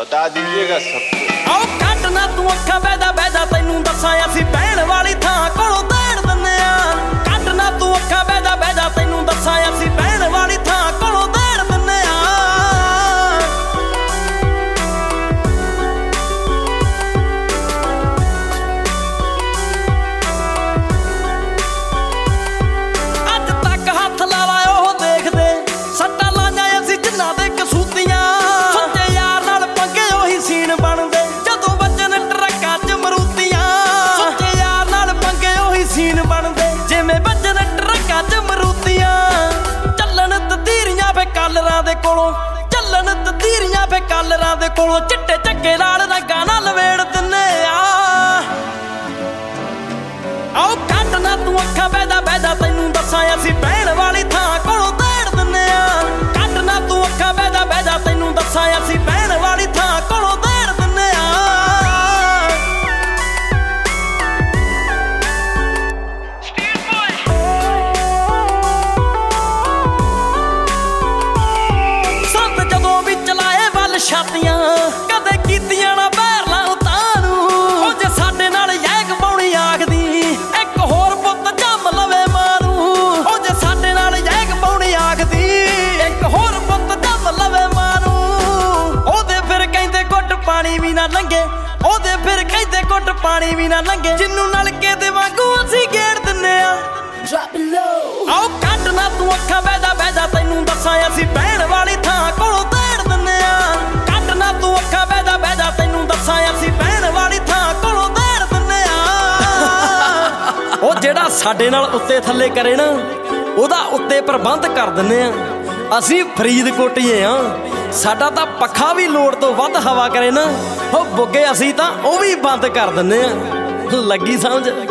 बता दीजिएगा सबको। आओ घट ना तू अखा बहदा बहदा तैनू दसां असीं बहण वाली थां कोलों देण दिंदे आ। घट ना तू अखा बहदा बहदा तैनू दसां असीं बहण वाली थां कोलों देण दिंदे आ। अज तक हथ ला ला ओह देखदे सट्टां लाइयां असीं जिन्हां दे कसूतियां। सच्चे यार नाल पंगे ओही सीन बनदे जदों वजन ट्रक्कां च मरूतियां। सच्चे यार नाल पंगे ओही सीन बनदे जिवें वजन ट्रक्कां च मरूतियां। ਚੱਲਣ ਤਦੀਰੀਆਂ ਫੇ ਕਾਲਰਾਂ ਦੇ ਕੋਲੋਂ ਚੱਲਣ ਤਦੀਰੀਆਂ ਫੇ ਕਾਲਰਾਂ ਦੇ ਕੋਲੋਂ ਚਿੱਟੇ ਚੱਗੇ ਲਾਲ ਰੰਗਾਂ ਨਾਲ ਲਵੇੜ ਦਿੰਨੇ ਆ। ਆਓ ਘਟ ਨਾ ਤੂੰ ਅੱਖਾਂ ਬਹਿਦਾ ਬਹਿਦਾ ਤੈਨੂੰ ਦੱਸਾਂ ਅਸੀਂ ਬਹਿਣ ਵਾਲੀ ਥਾਂ ਕੋਲੋਂ ਦੇੜ ਦਿੰਨੇ ਆ। ਘਟ ਨਾ ਤੂੰ ਅੱਖਾਂ ਬਹਿਦਾ ਬਹਿਦਾ ਤੈਨੂੰ ਦੱਸਾਂ ਅਸੀਂ ਬਹਿਣ ਵਾਲੀ ਥਾਂ ਕੋਲੋਂ ਦੇੜ ਦਿੰਨੇ ਆ। ਸੰਤ ਜਦੋਂ ਵੀ ਚਲਾਏ ਵੱਲ ਛਾਤੀਆਂ ਕਦੇ ਕੀਤੀਆਂ ਨਾ ਬਹਿਰਲਾਂ ਉਤਾਂ ਨੂੰ। ਉਹ ਜੇ ਸਾਡੇ ਨਾਲ ਯੈਗ ਪਾਉਣੀ ਆਖਦੀ ਇੱਕ ਹੋਰ ਪੁੱਤ ਜੰਮ ਲਵੇ ਮਾਰੂ। ਉਹ ਜੇ ਸਾਡੇ ਨਾਲ ਯੈਗ ਪਾਉਣੀ ਆਖਦੀ ਇੱਕ ਹੋਰ ਪੁੱਤ ਜੰਮ ਲਵੇ ਮਾਰੂ। ਉਹਦੇ ਫਿਰ ਕਹਿੰਦੇ ਘੁੱਟ ਪਾਣੀ ਵੀ ਨਾ ਲੰਘੇ ਉਹਦੇ ਫਿਰ ਕਹਿੰਦੇ ਘੁੱਟ ਪਾਣੀ ਵੀ ਨਾ ਲੰਘੇ ਜਿੰਨੂੰ ਨਲਕੇ ਦੇ ਵਾਂਗੂ ਅਸੀਂ ਗੇੜ ਦਿੰਨੇ ਆ। ਆਓ ਘਟ ਨਾ ਤੂੰ ਅੱਖਾਂ ਬਹਿਦਾ ਬਹਿਦਾ ਤੈਨੂੰ ਦੱਸਾਂ ਅਸੀਂ ਬਹਿਣ ਵਾਲੀ ਥਾਂ ਕੋਲੋਂ ਦੇੜ ਦਿੰਨੇ ਆ। ਘਟ ਨਾ ਤੂੰ ਅੱਖਾਂ ਬਹਿਦਾ ਬਹਿਦਾ ਤੈਨੂੰ ਦੱਸਾਂ ਅਸੀਂ ਬਹਿਣ ਵਾਲੀ ਥਾਂ ਕੋਲੋਂ ਦੇੜ ਦਿੰਨੇ ਆ। ਉਹ ਜਿਹੜਾ ਸਾਡੇ ਨਾਲ ਉੱਤੇ ਥੱਲੇ ਕਰੇ ਨਾ ਉਹਦਾ ਉੱਤੇ ਪ੍ਰਬੰਧ ਕਰ ਦਿੰਨੇ ਆ। ਅਸੀਂ ਫਰੀਦਕੋਟੀਏ ਆ ਸਾਡਾ ਤਾਂ ਪੱਖਾ ਵੀ ਲੋੜ ਤੋਂ ਵੱਧ ਹਵਾ ਕਰੇ ਨਾ ਉਹ ਬੁੱਗੇ ਅਸੀਂ ਤਾਂ ਉਹ ਵੀ ਬੰਦ ਕਰ ਦਿੰਨੇ ਆ। ਲੱਗੀ ਸਮਝ।